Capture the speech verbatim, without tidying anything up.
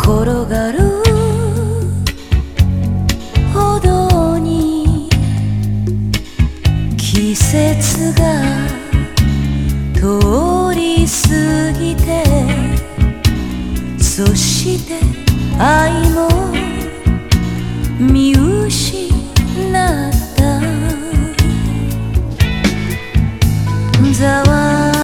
転がる歩道に季節が通り過ぎて、そして愛も見失った。ざわ